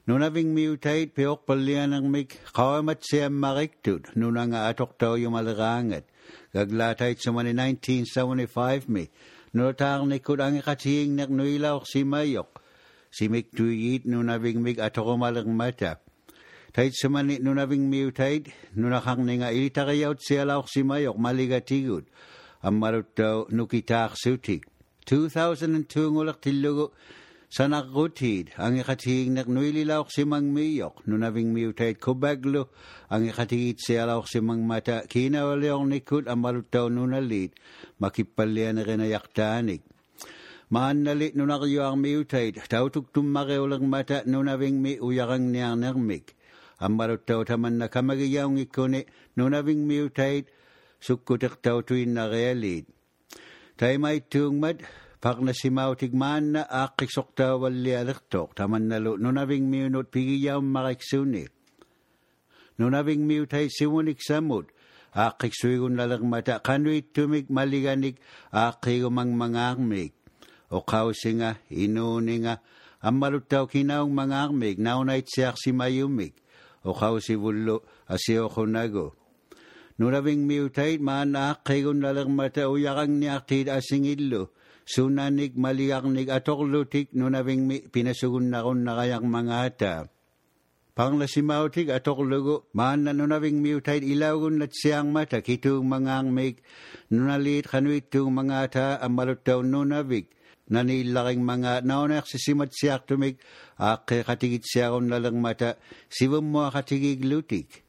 Nunaving mutate peok palianang mig kawamat siyam mariktut nunanga atoktaw yung malarangat. Gaglatait sa mani 1975 mi. Nulatang nikud ang ikating nagnuilaw si Mayok. Si mig tuyit nunaving mig atokomalang mata. Tait sa mani nunaving mutate nunakang nga ilitarayaw siya lawak si Mayok maligatigud. Ang marutaw nukitak sutik. 2002 ngulak tilugo. Sa nakutid, ang ikating nagnuililawak si Mang Miyok, nunaving mutate kubaglo, ang ikatigit siya lawak si Mang Mata, kinawaliyong nikod ang malutaw nunalit, makipalya na rin ayaktanik. Maan nalit nunakyo ang mutate, tautuk tumarew lang mata nunaving mi uyarang niyang nermik. Ang malutaw taman na kamagayaw ngikone, nunaving mutate, sukutik tautuin na realit. Tayo may tungmad, pag nasimaw tigmaan na akisokta wali aliktok, taman nalo, nunaving miunot pigiyaw makiksunit. Nunaving miutay simunik samud, akiksuigun lalang mata, kanuit tumig maliganig, akigumang mangangmig. O kausi nga, inuni nga, ang malutaw kinaong mangangmig, naunait siyak si mayumig. O kausi wulo, asio kunago. Nunaving miutay, maan akigun lalang mata, uyakang niyaktid asingilo. Sunanig maliaknig atoklutik nunaving pinasugun na kon nakayang mga ata. Panglasimautik atoklugo, maan na nunaving miutay ilagun at siyang mata, kitong mga angmig, nunalit kanuitong mga ata ang malutaw nunavig, nanilaking mga naunak sisimat siyak tumig, katigit siya kon nalang mata, sibam mo katigig lutik.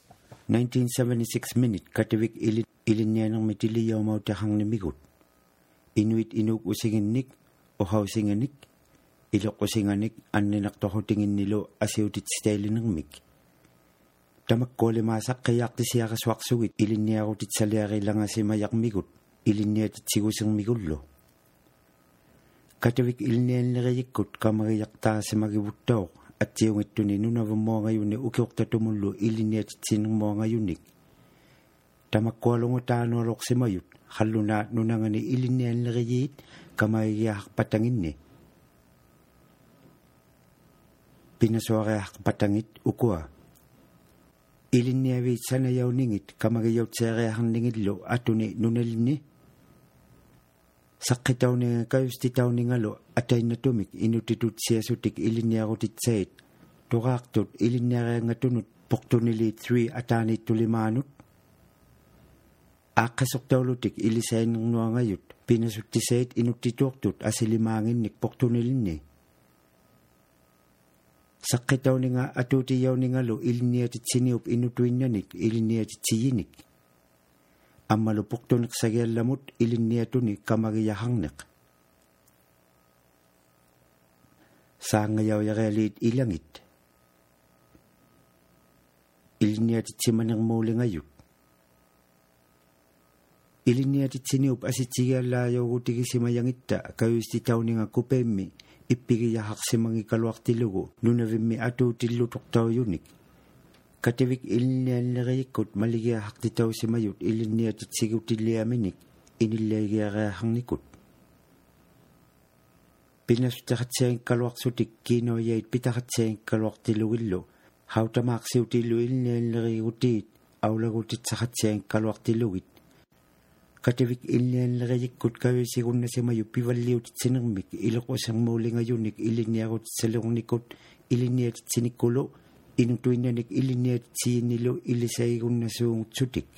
1976 minute, kativik ilin niya ng matiliyaw mautakang namigot. Inuit inuk usinginik o hausinganik, ilok usinganik an ninaktokotingin nilo asiutit style ng mig. Tamak ko limasak kayak ti siya kaswaksuwit, ilin niya ako tit salyari lang si mayak migut, ilin niya tit sigusang migullo. Katawik ilin niya nirayikot kamariyak ta si magibutaw at siyong ito ni nunawang mo ngayon ni ukiok tatumulo ilin niya tit sinang mo ngayonik. Tamak ko along utano alok si mayut. Haluna nunangan ni ilin niya nirayit kamayayak patangin ni. Pinaswarayak patangit ukwa. Ilin niya wait sana yaw ningit kamagayaw tsarayahan ningit lo ato ni nunalin ni. Sakitaw ni kayos titaw ni ngalo atay natumik inutitut siya sutik ilin niya kutit sayit. Tukaktot ilin niya nga tunut pokto nili 3 atani tulimanut. Akasok daw lutik ilisay ng nuwa ngayot, pinasuktisayit inutitoktot asilimangin nikpokto nilin ni. Sakit daw ni nga atutiyaw ni nga lo iliniyatit siniup inutuin nanik iliniyatit siyinik. Ang malupokto naksagyan lamot iliniyato ni kamagiyahang nak. Sa ngayaw yakalit ilangit. Iliniyatit simanang muli ngayot. Ilin niya tit siniup asit siya layaw utigi si mayangita kayo istitaw ni nga kupemi ipigiyahak si mangi kalwak tilugo nunavimi ato tilutok taw yunik. Katibik ilin niya nirayikot maligiyahak titaw si mayut ilin niya tit sigaw tiliyaminik iniligiyahang nikot. Pinasutakat siya yung kalwak sutik kino yait pitakat siya yung kalwak tilugilo hawtamak siya utilu ilin niya nirayikutit awlagutit sakat siya yung kalwak tilugit. Katawik ilin nirayikot kayo sigun na si mayo piwaliw tit sinangmik iloko sang muli ngayonik ilin niya ko sa lung nikot ilin niya tit sinikulo inutuin niya nik ilin niya tit sinilo ilisay kung nasung tsutik.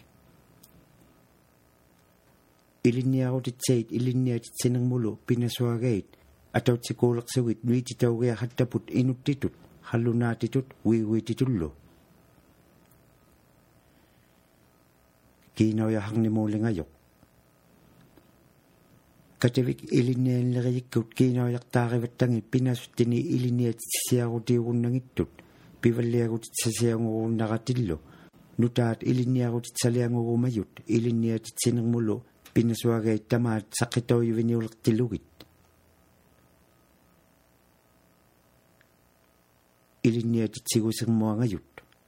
Ilin niya ko tit sayit ilin niya tit sinangmulo pinaswagayit ataw tsikulak sawit nui titaw kaya hataput inut titut halo na titut wiwi titullo. Kinaw yahang ni muli ngayok. Katawik ilin niya nirayikot kinayak takibat tangi pinasut ni ilin niya siya ko tiyon ng itut. Piwali ako sa siya ko nakatillo. Nutat ilin niya ko sa liang ko mayut. Ilin niya sinang mulo pinaswagay tamat sakitaw yung vinulak tilugit. Ilin niya sigusang mga ngayut.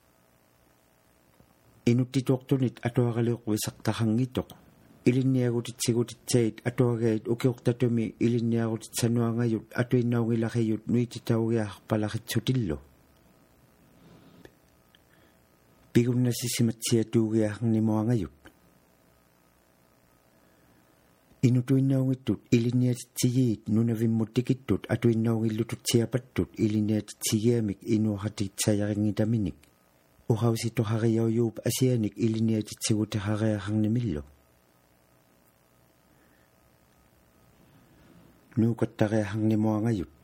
Inutitok tunit ato akaliok wisaktakang itok. Ilin niya ko sigutit sayit ato agayit ukiok tatumi ilin niya ko sanwa ngayut ato inaw ngilakayut nui titaw yak palakit sutillo. Pigun na sisimatsiatuugiahang ni moangayut. Inutuinnaungitut iliniatitsigiit nunavimmutikkittut atuinnaungillutut iliniatitsigiamik inuuhatitsayariнгитamiник. Uhausituhariauyuup asianik iliniatitsigutahariaharnimillu. Nuukattariaharnimuangayut.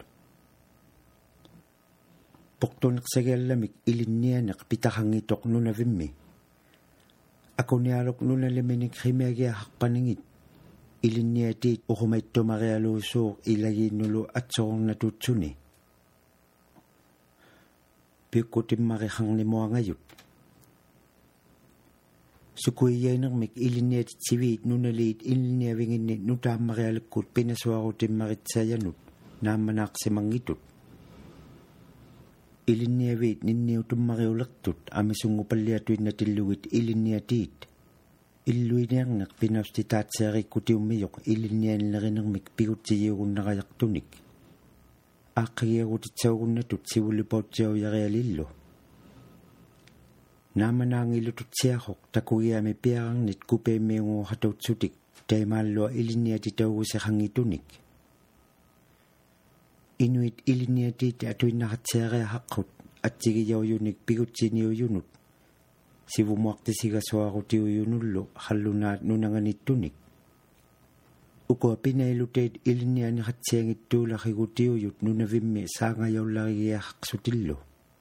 Portuneqsagiallamik ilinnianeq pitahangitoq nunavimmi. Akunialuk nunaliminik himiagiaharpaningit. Ilinniatiit uhumaittumarialuusuuq ilagiinnulu atsorornatuutsuni. Piukkutimmariharnimuangayut. Sukuiyainermik ilinniatitsiviit nunaliit ilinniavinginni nutaammarialikkut pinasuarutimmaritsayanut naammanaaqsimangitut. Ilinniaviit ninniutummariulertut amisungupalliatuinnatillugit ilinniatiit. Illuineerneq pinaustitaatsiarikkutiummijoq ilinnianlerinermik pigutsigiugunnarajaqtunik. Aaqqagiagutitsaugunnatut sivulipautsiaujarialillu. Naamanaangillututsiaqoq takugiami piararnit kupeimmiunguuhatutsutik taimaallua ilinniatitauguseqangitunik. Inuit ilinniatiit atuinnaqatsiariahaqqut atsigiyaujunik pigutsiniujunut. Sivumuaqtisigasuarutiujunullu hallunaat nunanganittunik. Ukua pinailuteet ilinnianiqatsiangittuulaqigutiujut nunavimmi saangajaullarigiaqsutillu.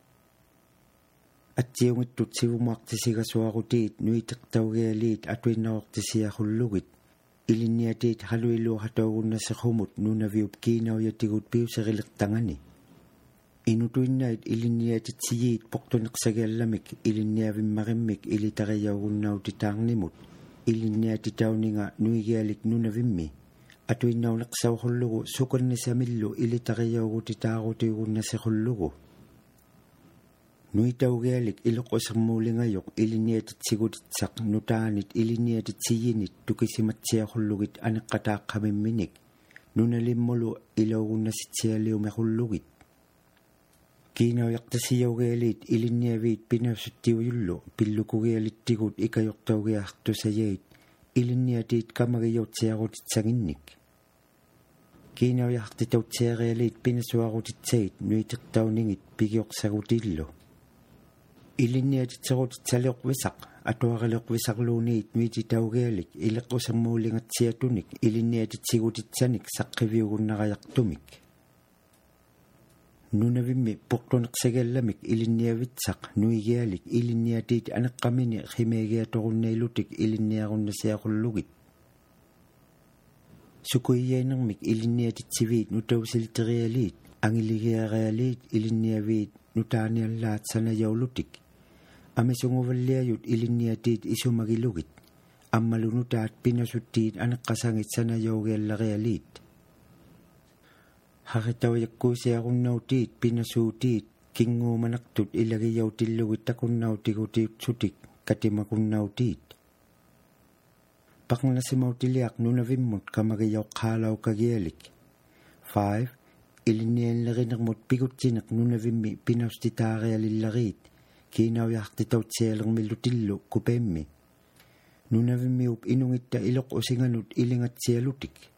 Atsiungittut sivumuaqtisigasuarutiit nuiteqtaugialiit atuinnaortisiaqullugit. Ilinniatiit haluiluuhataugunnasaqhumut nunaviup kiinaujatigut piuserilertangani. Inutuinnait ilinniatitsigiit portuneqsagiallamik ilinniavimmaqimmik ilitariaugunnautitaarnimut. Ilinniatitauninga nuigialik nunavimmi. Atuinnauneqsauqullugu sukannisamillu ilitariaugutitaaruutiugunnasequllugu. Nuitaugialik iloqusarmuulingajoq ilinniatitsigutitsaq nutaanit ilinniatitsiginit tukisimatsiaqhullugit aneqqataaqqamimminik. Nunalimmulu ilaugunnassitsialiumequllugit. Kiinaujaqtasiyaugialiit ilinniaviit pinausuttiujullu pillukugialittigut ikajortaugiaartusayait ilinniatiit kamagijoutiarutitsanginnik. Kiinaujaqtitautsiarialiit pinasuarutitsait nuiteqtauningit pigioqsagutillu. Ilinniatitserutitsalioqvisaq atuarileoqvisarluuniit nuititaugialik ileqqusermuulingatsiatunik ilinniatitsigutitsanik saqqivigunnarajaqtumik. Nunavimmi portuneqsagiallamik ilinniavitsaq nuigialik ilinniatiit aneqqamini himiagiatorunnailutik ilinniarunnasiaqullugit. Sukuiyainermik ilinniatitsiviit nutausilterialiit angiligiarialiit ilinniaviit nutaaniallaat sanajaulutik. Amisunguvalliajut ilinniatiit isumagilugit. Ammalunutaat pinasuttiit aneqqasangit sanajaugiallarialiit. Haritaujakkuusiarunnautit pinasuutiit kinguumanaqtut ilagiyautillugut takunnautiigutiutsutik katimakunnautit. Paqnasimautiliaq nunavimmut kamagiyauqqaalaukagialik. 5. Ilinnianlerinermut pigutsineq nunavimmi pinaustitaarialillariit kiinaujaqtitautsialermillutillu kupeimmi. Nunavimmiup inungitta iloq usinganut ilingatsialutik.